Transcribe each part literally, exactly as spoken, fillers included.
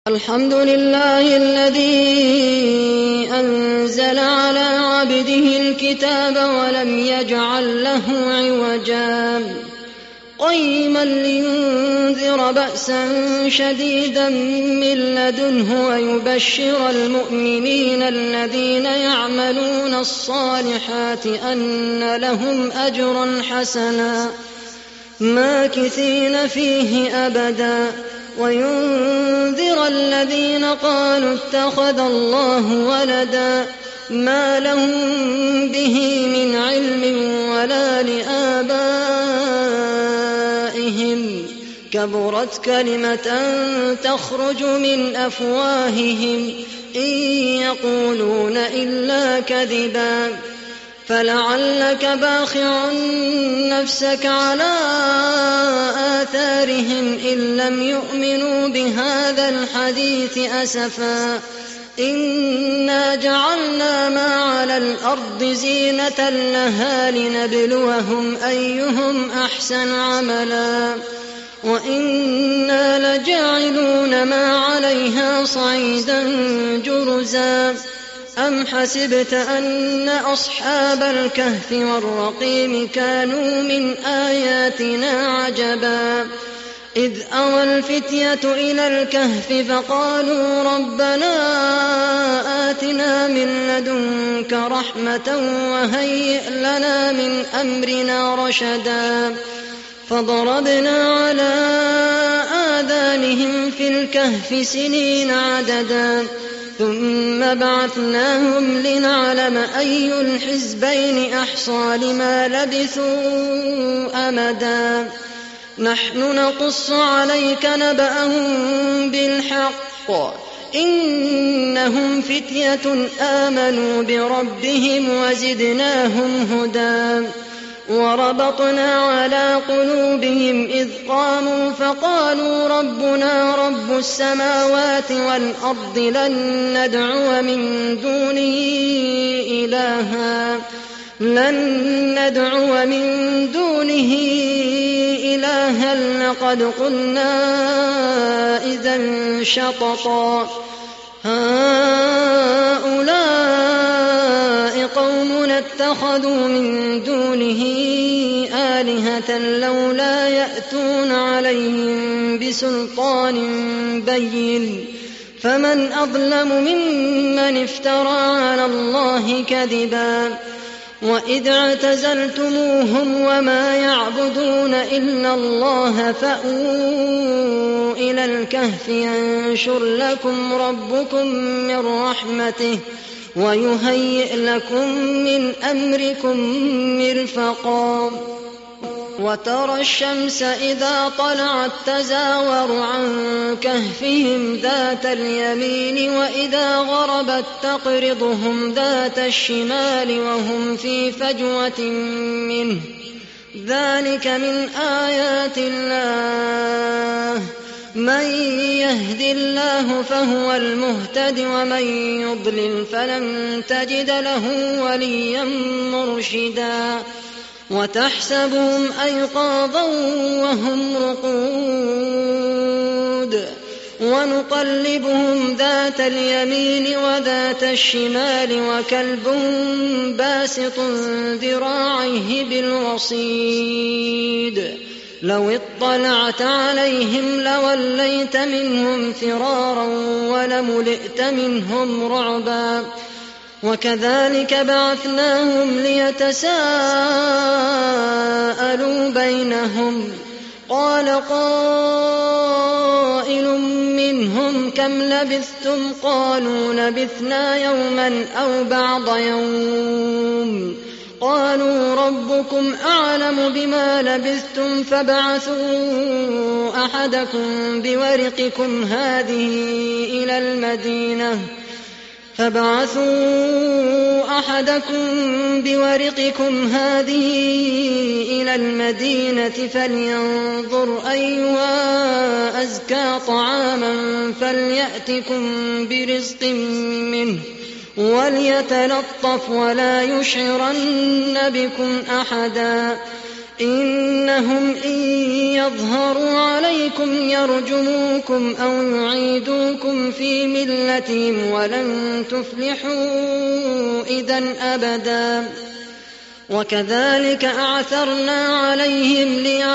الحمد لله الذي أنزل على عبده الكتاب ولم يجعل له عوجا قيما لينذر بأسا شديدا من لدنه ويبشر المؤمنين الذين يعملون الصالحات أن لهم أجرا حسنا ماكثين فيه أبدا وينذر الذين قالوا اتخذ الله ولدا ما لهم به من علم ولا لآبائهم كبرت كلمة تخرج من أفواههم إن يقولون إلا كذبا فلعلك باخع نفسك على آثارهم إن لم يؤمنوا بهذا الحديث أسفا إنا جعلنا ما على الأرض زينة لها لنبلوهم أيهم أحسن عملا وإنا لجاعلون ما عليها صعيدا جرزا أم حسبت أن أصحاب الكهف والرقيم كانوا من آياتنا عجبا إذ أوى الفتية إلى الكهف فقالوا ربنا آتنا من لدنك رحمة وهيئ لنا من أمرنا رشدا فضربنا على آذانهم في الكهف سنين عددا ثم بعثناهم لنعلم أي الحزبين أحصى لما لبثوا أمدا نحن نقص عليك نبأهم بالحق إنهم فتية آمنوا بربهم وزدناهم هدى وربطنا على قلوبهم إذ قاموا فقالوا ربنا رب السماوات والأرض لن ندعو من دونه إلها لن ندعو من دونه إلها لقد قلنا إذا شططا هؤلاء قومنا اتخذوا من دونه آلهة لولا يأتون عليهم بسلطان بين فمن أظلم ممن افترى على الله كذبا وإذ اعتزلتموهم وما يعبدون إلا الله فأووا إلى الكهف ينشر لكم ربكم من رحمته ويهيئ لكم من أمركم مرفقا وترى الشمس إذا طلعت تزاور عن كهفهم ذات اليمين وإذا غربت تقرضهم ذات الشمال وهم في فجوة منه ذلك من آيات الله من يهد الله فهو المهتد ومن يضلل فلن تجد له وليا مرشدا وتحسبهم أيقاظا وهم رقود ونقلبهم ذات اليمين وذات الشمال وكلبهم باسط ذراعيه بالوصيد لو اطلعت عليهم لوليت منهم فرارا ولملئت منهم رعبا وكذلك بعثناهم ليتساءلوا بينهم قال قائل منهم كم لبثتم قالوا لبثنا يوما أو بعض يوم قالوا ربكم أعلم بما لبثتم فابعثوا أحدكم بورقكم هذه إلى المدينة فابعثوا أحدكم بورقكم هذه إلى المدينة فلينظر أيها أزكى طعاما فليأتكم برزق منه وليتلطف ولا يشعرن بكم أحدا إنهم إن يظهروا عليكم يرجموكم أو يعيدوكم في ملتهم ولن تفلحوا إذن أبدا. وكذلك أعثرنا عليهم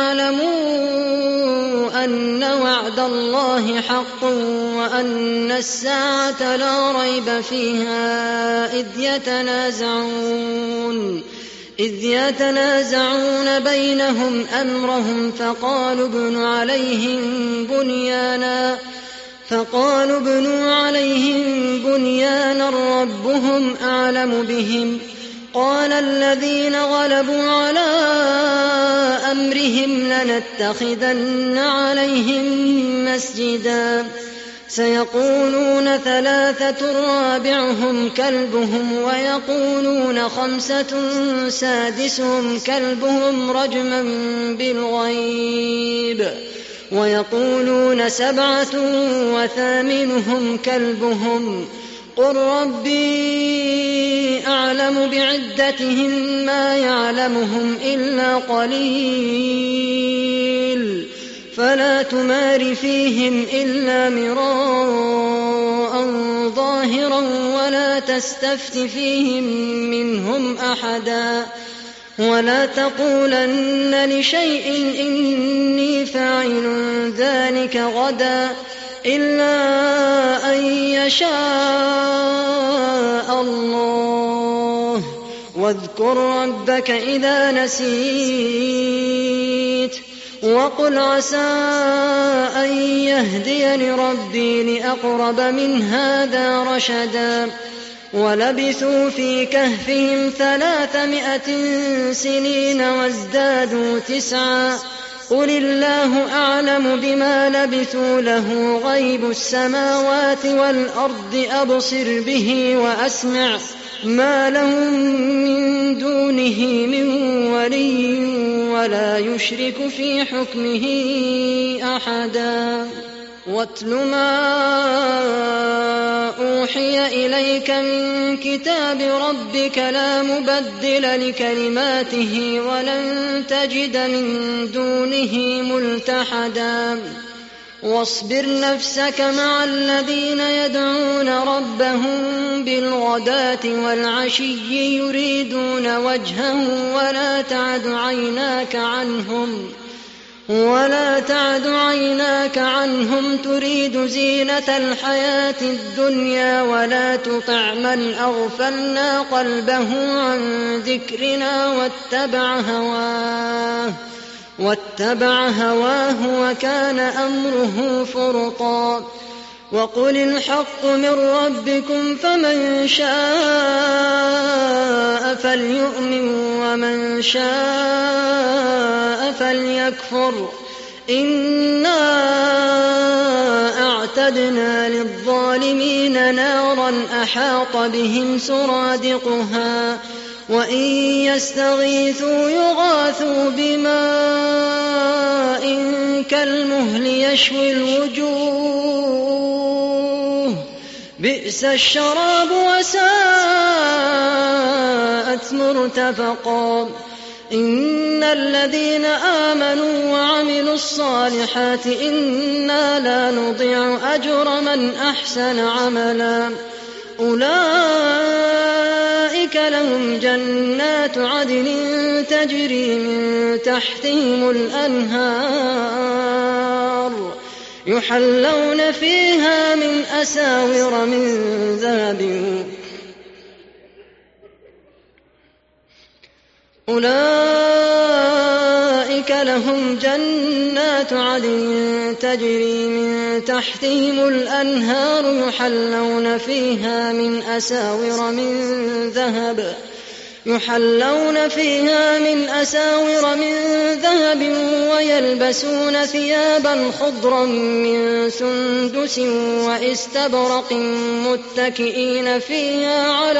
ليعلموا أن وعد الله حق وأن الساعة لا ريب فيها إذ يتنازعون إذ يتنازعون بينهم أمرهم فقالوا ابنوا عليهم بنيانا فقالوا ابنوا عليهم بنيانا ربهم أعلم بهم قال الذين غلبوا على أمرهم لنتخذن عليهم مسجدا سيقولون ثلاثة رابعهم كلبهم ويقولون خمسة سادسهم كلبهم رجما بالغيب ويقولون سبعة وثامنهم كلبهم قل ربي أعلم بعدتهم ما يعلمهم إلا قليل فلا تمار فيهم إلا مراء ظاهرا ولا تستفت فيهم منهم أحدا ولا تقولن لشيء إني فاعل ذلك غدا إلا أن يشاء الله واذكر ربك إذا نسيت وقل عسى أن يهديني ربي لأقرب من هذا رشدا ولبثوا في كهفهم ثلاثمائة سنين وازدادوا تسعا قل الله أعلم بما لبثوا له غيب السماوات والأرض أبصر به وأسمع ما لهم من دونه من ولي ولا يشرك في حكمه أحدا واتل ما أوحي إليك من كتاب ربك لا مبدل لكلماته ولن تجد من دونه ملتحدا واصبر نفسك مع الذين يدعون ربهم بالغداة والعشي يريدون وجهه ولا تعد عيناك عنهم ولا تعد عيناك عنهم تريد زينة الحياة الدنيا ولا تطع من أغفلنا قلبه عن ذكرنا واتبع هواه واتبع هواه وكان أمره فرطا وقل الحق من ربكم فمن شاء فليؤمن ومن شاء فليكفر إنا أعتدنا للظالمين نارا أحاط بهم سرادقها وإن يستغيثوا يغاثوا بماء كالمهل يشوي الوجوه بئس الشراب وساءت مرتفقا إن الذين آمنوا وعملوا الصالحات إنا لا نضيع أجر من أحسن عملا أولئك لهم جنات عدن تجري من تحتهم الأنهار يحلون فيها من أساور من ذهب أولئك لهم جنات عدن تجري من تحتهم الأنهار يحلون فيها من أساور من ذهب يحلون فيها من أساور من ذهب ويلبسون ثيابا خضرا من سندس وإستبرق متكئين فيها على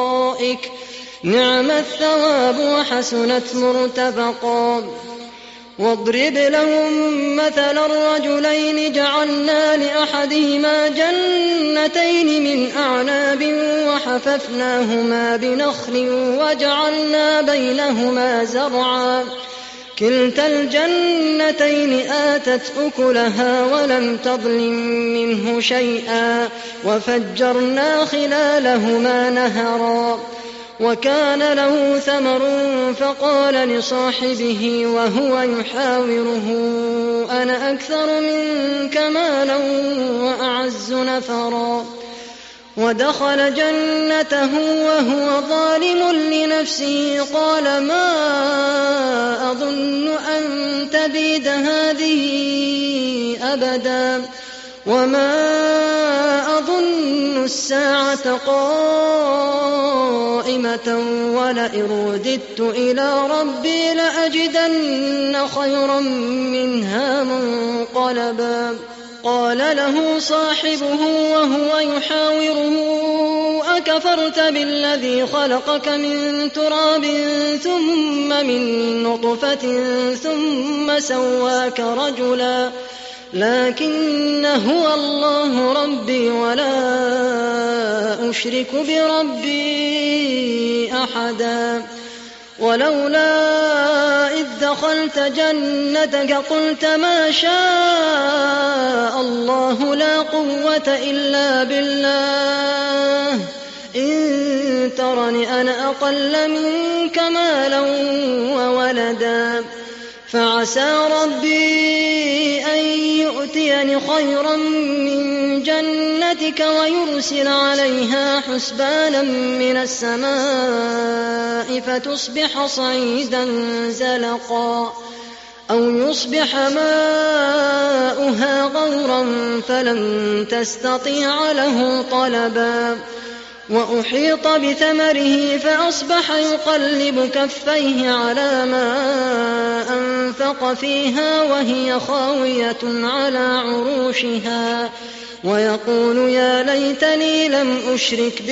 الأرائك نعم الثواب وحسنت مرتفقا واضرب لهم مثل الرجلين جعلنا لأحدهما جنتين من أعناب وحففناهما بنخل وجعلنا بينهما زرعا كلتا الجنتين آتت أكلها ولم تظلم منه شيئا وفجرنا خلالهما نهرا وكان له ثمر فقال لصاحبه وهو يحاوره أنا أكثر منك مالا وأعز نفرا ودخل جنته وهو ظالم لنفسه قال ما أظن أن تبيد هذه أبدا وما أظن الساعة قائمة ولئن رددت إلى ربي لأجدن خيرا منها منقلبا قال له صاحبه وهو يحاوره أكفرت بالذي خلقك من تراب ثم من نطفة ثم سواك رجلا لكن هو الله ربي ولا أشرك بربي أحدا ولولا إذ دخلت جنتك قلت ما شاء الله لا قوة إلا بالله إن ترني أنا أقل منك مالا وولدا فعسى ربي أن يؤتيني خيرا من جنتك ويرسل عليها حسبانا من السماء فتصبح صعيدا زلقا أو يصبح ماؤها غورا فلن تستطيع له طلبا وأحيط بثمره فأصبح يقلب كفيه على ما أنفق فيها وهي خاوية على عروشها ويقول يا ليتني لم أشرك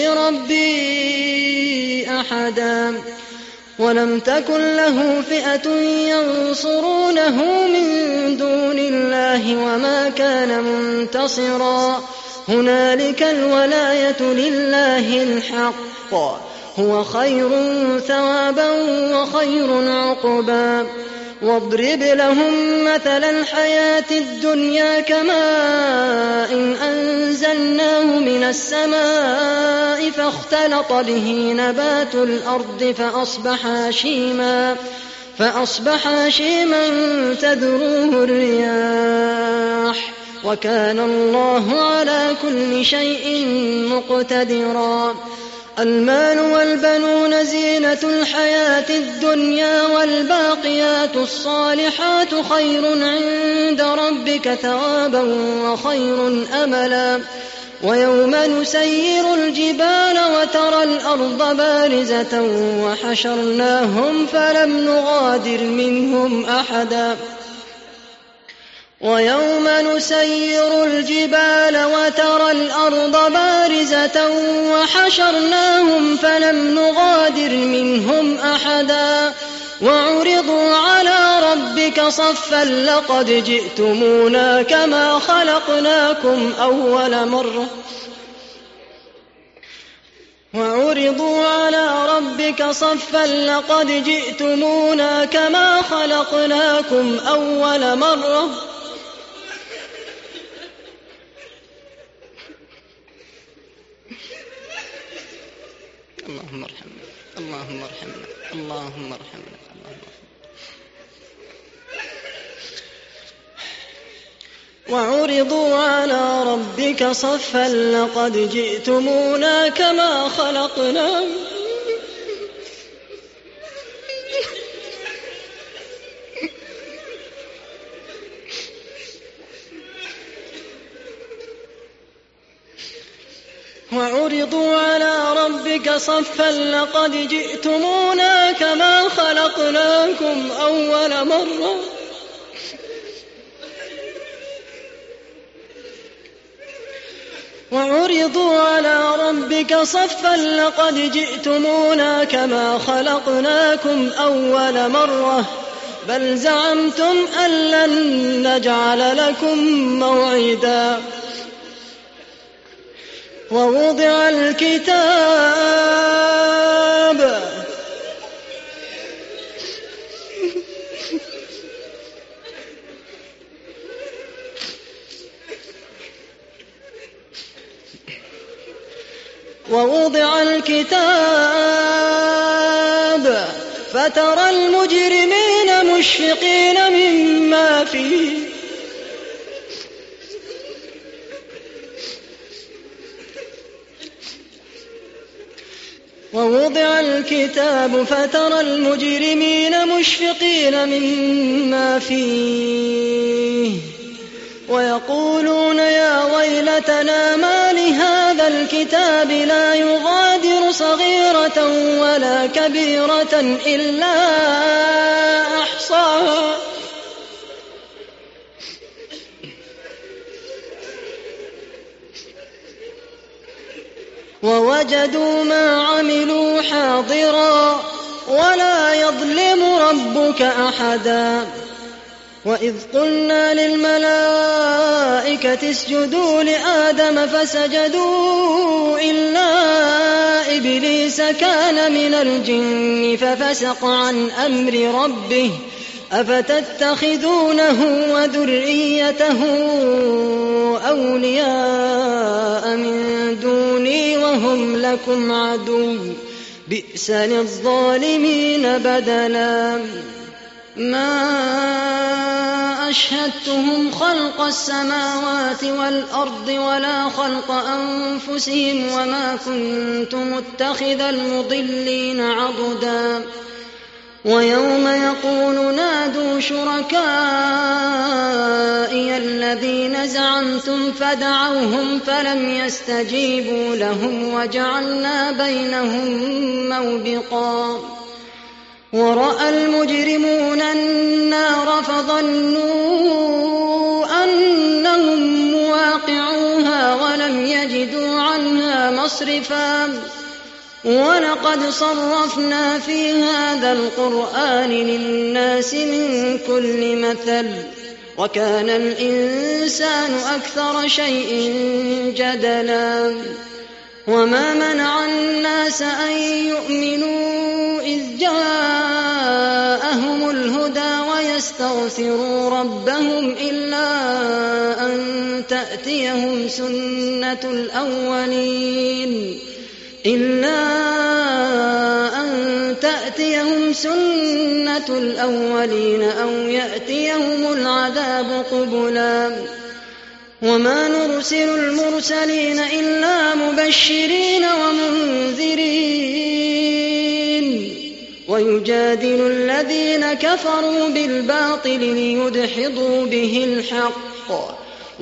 بربي أحدا ولم تكن له فئة ينصرونه من دون الله وما كان منتصرا هنالك الولاية لله الحق هو خير ثوابا وخير عقبا واضرب لهم مثل الحياة الدنيا كماء إن أنزلناه من السماء فاختلط به نبات الأرض فأصبح هشيما فأصبح هشيما تذروه الرياح وكان الله على كل شيء مقتدرا المال والبنون زينة الحياة الدنيا والباقيات الصالحات خير عند ربك ثوابا وخير أملا ويوم نسير الجبال وترى الأرض بارزة وحشرناهم فلم نغادر منهم أحدا ويوم نسير الجبال وترى الأرض بارزة وحشرناهم فلم نغادر منهم أحدا وعرضوا على ربك صفا لقد جئتمونا كما خلقناكم أول مرة وعرضوا على ربك صفا لقد جئتمونا كما خلقناكم أول مرة اللهم ارحمنا اللهم ارحمنا اللهم ارحمنا وعرضوا على ربك صفا لقد جئتمونا كما خلقناكم وعرضوا على ربك صفا لقد جئتمونا كما خلقناكم أول مرة وعرضوا على ربك صفا لقد جئتمونا كما خلقناكم أول مرة بل زعمتم أن لن نجعل لكم موعدا ووضع الكتاب ووضع الكتاب فترى المجرمين مشفقين مما فيه ووضع الكتاب فترى المجرمين مشفقين مما فيه ويقولون يا ويلتنا ما لهذا الكتاب لا يغادر صغيرة ولا كبيرة إلا أحصاها ووجدوا ما عملوا حاضرا ولا يظلم ربك أحدا وإذ قلنا للملائكة اسجدوا لآدم فسجدوا إلا إبليس كان من الجن ففسق عن أمر ربه أفتتخذونه وذريته أولياء من دوني وهم لكم عدو بئس للظالمين بدلا ما أشهدتهم خلق السماوات والأرض ولا خلق أنفسهم وما كنت متخذ المضلين عضدا ويوم يقول نادوا شركائي الذين زعمتم فدعوهم فلم يستجيبوا لهم وجعلنا بينهم موبقا ورأى المجرمون النار فظنوا أنهم مواقعوها ولم يجدوا عنها مصرفا ولقد صرفنا في هذا القرآن للناس من كل مثل وكان الإنسان أكثر شيء جدلا وما منع الناس أن يؤمنوا إذ جاءهم الهدى ويستغفروا ربهم إلا أن تأتيهم سنة الأولين إلا أن تأتيهم سنة الأولين أو يأتيهم العذاب قبلا وما نرسل المرسلين إلا مبشرين ومنذرين ويجادل الذين كفروا بالباطل ليدحضوا به الحق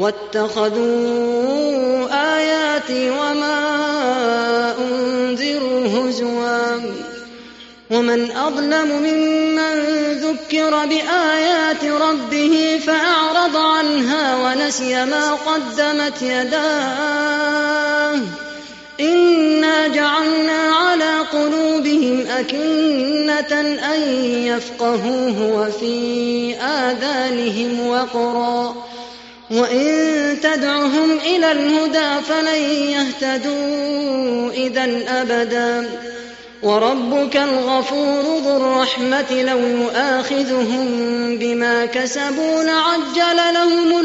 واتخذوا آياتي وما أنذروا هزوا ومن أظلم ممن ذكر بآيات ربه فأعرض عنها ونسي ما قدمت يداه إنا جعلنا على قلوبهم أكنة أن يفقهوه وفي آذانهم وقرا وإن تدعهم إلى الهدى فلن يهتدوا إذا أبدا وربك الغفور ذو الرحمة لو يؤاخذهم بما كسبوا لعجل لهم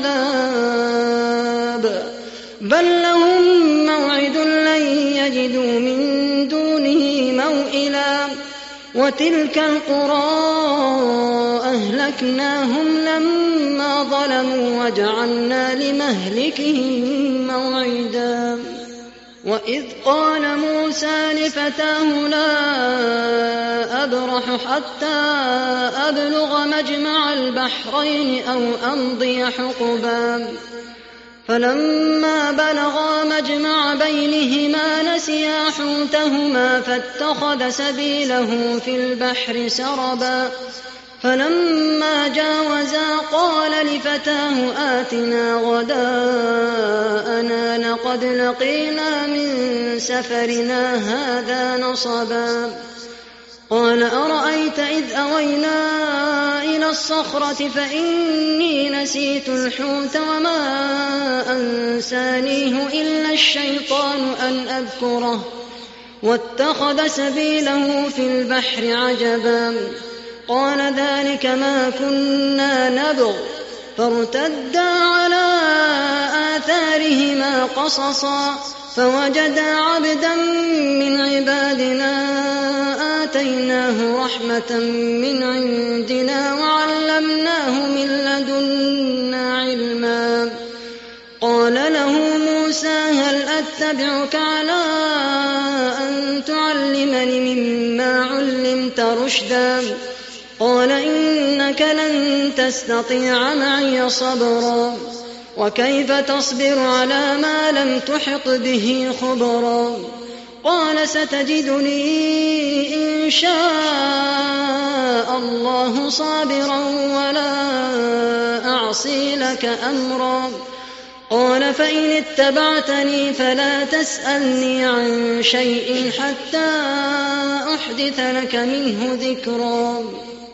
العذاب بل لهم موعد لن يجدوا من دونه موئلا وتلك القرى أهلكناهم لما ظلموا وجعلنا لمهلكهم موعدا وإذ قال موسى لفتاه لا أبرح حتى أبلغ مجمع البحرين أو أمضي حقبا فلما بلغا مجمع بينهما نسيا حوتهما فاتخذ سبيله في البحر سربا فلما جاوزا قال لفتاه آتنا غداءنا لقد لقينا من سفرنا هذا نصبا قال أرأيت إذ أوينا إلى الصخرة فإني نسيت الحوت وما أنسانيه إلا الشيطان أن أذكره واتخذ سبيله في البحر عجبا قال ذلك ما كنا نبغ فارتدا على آثارهما قصصا فوجدا عبدا من عبادنا آتيناه رحمة من عندنا وعلمناه من لدنا علما قال له موسى هل أتبعك على أن تعلمني مما علمت رشدا قال إنك لن تستطيع معي صبرا وكيف تصبر على ما لم تحط به خبرا قال ستجدني إن شاء الله صابرا ولا أعصي لك أمرا قال فإن اتبعتني فلا تسألني عن شيء حتى أحدث لك منه ذكرا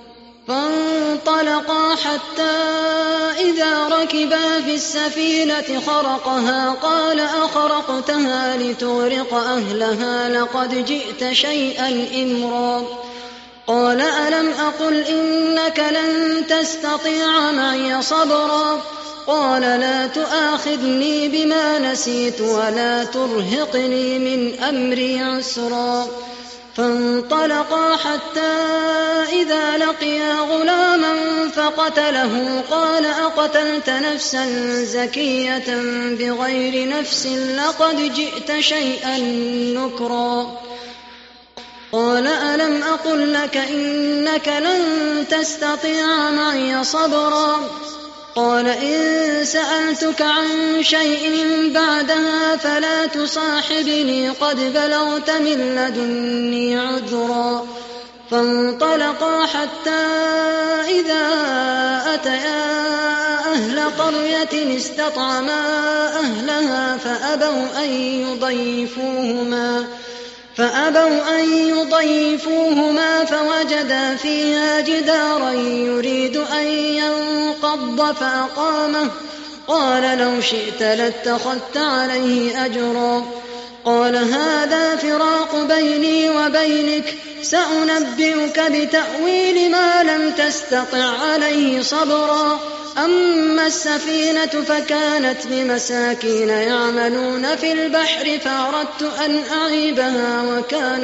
فانطلقا حتى إذا ركبا في السفينة خرقها قال أخرقتها لتغرق أهلها لقد جئت شيئا إمرا قال ألم أقل إنك لن تستطيع معي صبرا قال لا تؤاخذني بما نسيت ولا ترهقني من أمري عسرا فانطلقا حتى إذا لقيا غلاما فقتله قال أقتلت نفسا زكية بغير نفس لقد جئت شيئا نكرا قال ألم أقل لك إنك لن تستطيع معي صبرا قال إن سألتك عن شيء بعدها فلا تصاحبني قد بلغت من لدني عذرا فانطلقا حتى إذا أتيا أهل قرية استطعما أهلها فأبوا أن يضيفوهما فأبوا أن يضيفوهما فوجدا فيها جدارا يريد أن ينقض فأقامه قال لو شئت لاتخذت عليه أجرا قال هذا فراق بيني وبينك سأنبئك بتأويل ما لم تستطع عليه صبرا أما السفينة فكانت لمساكين يعملون في البحر فأردت أن أعيبها وكان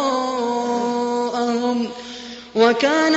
وراءهم وكان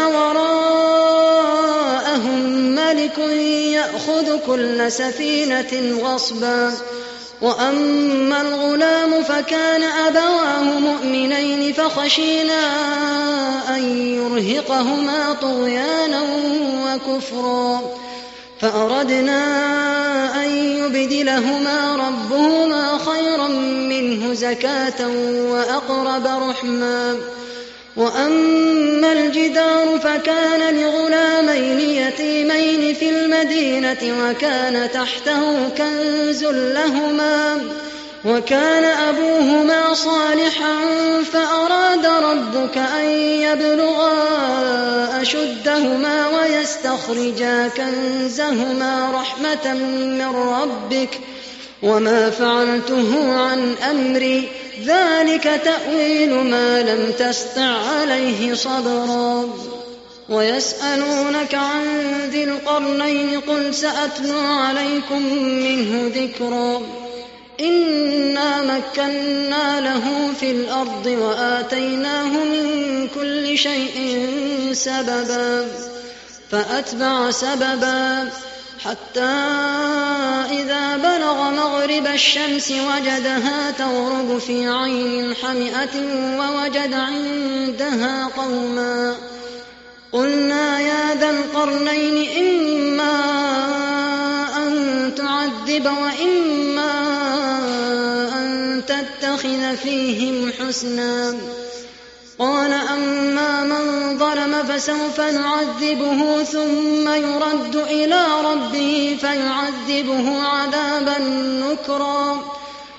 وراءهم ملك يأخذ كل سفينة غصبا وأما الغلام فكان أبواه مؤمنين فخشينا أن يرهقهما طغيانا وكفرا فأردنا أن يبدلهما ربهما خيرا منه زكاة وأقرب رحما وأما الجدار فكان لغلامين يتيمين في المدينة وكان تحته كنز لهما وكان أبوهما صالحا فأراد ربك أن يبلغا أشدهما ويستخرجا كنزهما رحمة من ربك وما فعلته عن أمري ذلك تأويل ما لم تستع عليه صبرا ويسألونك عن ذي القرنين قل سأتلو عليكم منه ذكرا إنا مكنا له في الأرض وآتيناه من كل شيء سببا فأتبع سببا حتى إذا بلغ مغرب الشمس وجدها تغرب في عين حمئة ووجد عندها قوما قلنا يا ذا القرنين إما أن تعذب وإما أن تتخذ فيهم حسنا قال أما من ظلم فسوف نعذبه ثم يرد إلى ربه فيعذبه عذابا نكرا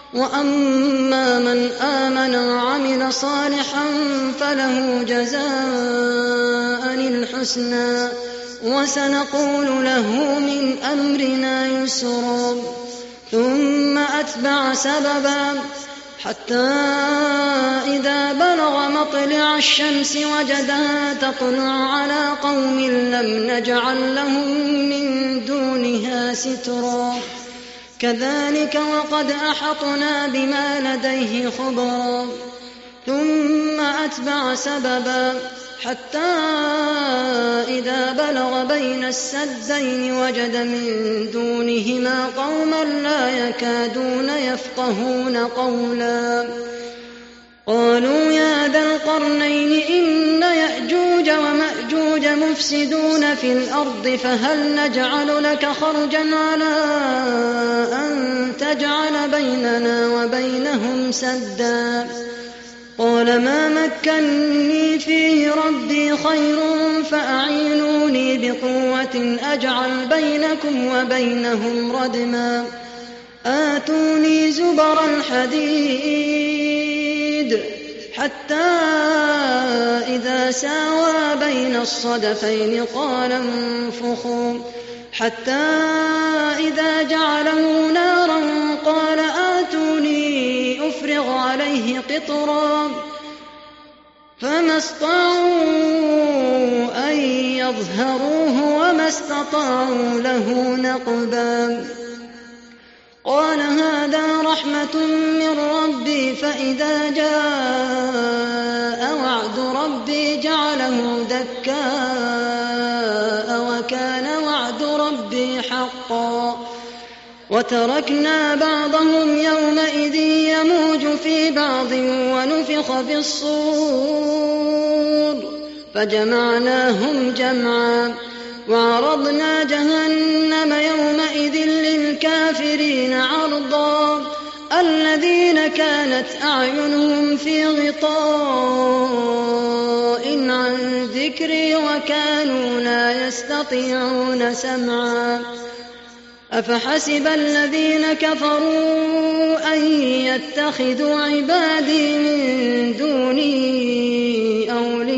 وأما من آمن وعمل صالحا فله جزاء الحسنى وسنقول له من أمرنا يسرا ثم أتبع سببا حتى إذا بلغ مطلع الشمس وجدها تطلع على قوم لم نجعل لهم من دونها سترا كذلك وقد أحطنا بما لديه خبرا ثم أتبع سببا حتى إذا بلغ بين السدين وجد من دونهما قوما لا يكادون يفقهون قولا قالوا يا ذا القرنين إن يأجوج ومأجوج مفسدون في الأرض فهل نجعل لك خرجا على أن تجعل بيننا وبينهم سدا قال ما مكني فيه ربي خير فأعينوني بقوة أجعل بينكم وبينهم ردما آتوني زبر الحديد حتى إذا ساوى بين الصدفين قال انفخوا حتى إذا جعله نارا قال آتوني أفرغ عليه قطرا فما استطاعوا أن يظهروه وما استطاعوا له نقبا قال هذا رحمة من ربي فإذا جاء وعد ربي جعله دكاء وكان وعد ربي حقا وتركنا بعضهم يومئذ يموج في بعض ونفخ في الصور فجمعناهم جمعا وعرضنا جهنم يومئذ للكافرين عرضا الذين كانت أعينهم في غطاء عن ذكري وكانوا لا يستطيعون سمعا أفحسب الذين كفروا أن يتخذوا عبادي من دوني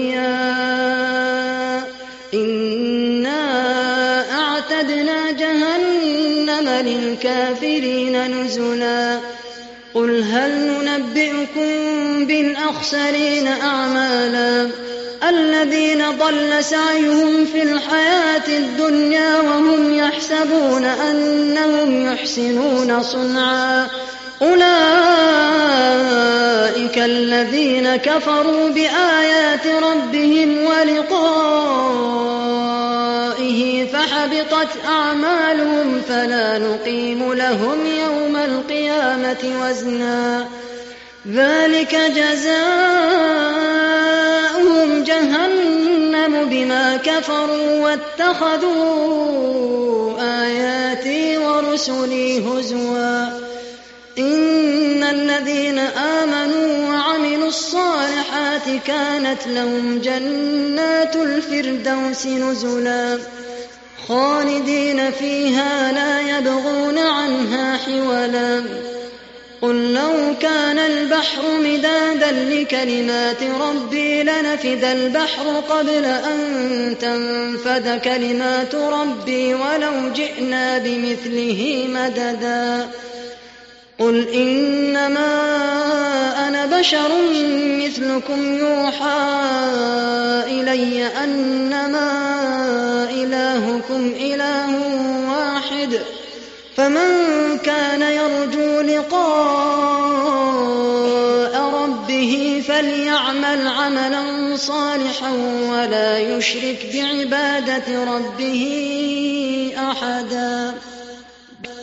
أولياء إنا أعتدنا جهنم للكافرين نزلا قل هل ننبئكم بالأخسرين أعمالا الذين ضل سعيهم في الحياة الدنيا وهم يحسبون أنهم يحسنون صنعا أولئك الذين كفروا بآيات ربهم ولقائه فحبطت أعمالهم فلا نقيم لهم يوم القيامة وزنا ذلك جزاؤهم جهنم بما كفروا واتخذوا آياتي ورسلي هزوا إن الذين آمنوا وعملوا الصالحات كانت لهم جنات الفردوس نزلا خالدين فيها لا يبغون عنها حولا قل لو كان البحر مدادا لكلمات ربي لنفد البحر قبل أن تنفد كلمات ربي ولو جئنا بمثله مددا قل إنما أنا بشر مثلكم يوحى إلي أنما إلهكم إله واحد فمن كان يرجو لقاء ربه فليعمل عملا صالحا ولا يشرك بعبادة ربه أحدا.